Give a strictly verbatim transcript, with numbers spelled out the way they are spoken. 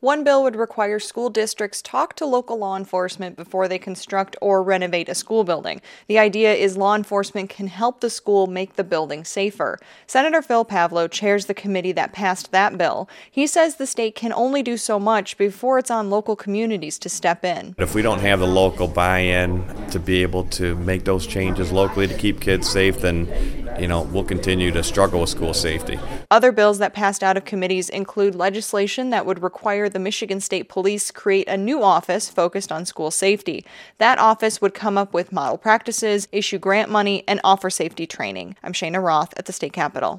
One bill would require school districts talk to local law enforcement before they construct or renovate a school building. The idea is law enforcement can help the school make the building safer. Senator Phil Pavlo chairs the committee that passed that bill. He says the state can only do so much before it's on local communities to step in. If we don't have the local buy-in to be able to make those changes locally to keep kids safe, then you know, we'll continue to struggle with school safety. Other bills that passed out of committees include legislation that would require the Michigan State Police create a new office focused on school safety. That office would come up with model practices, issue grant money, and offer safety training. I'm Shayna Roth at the State Capitol.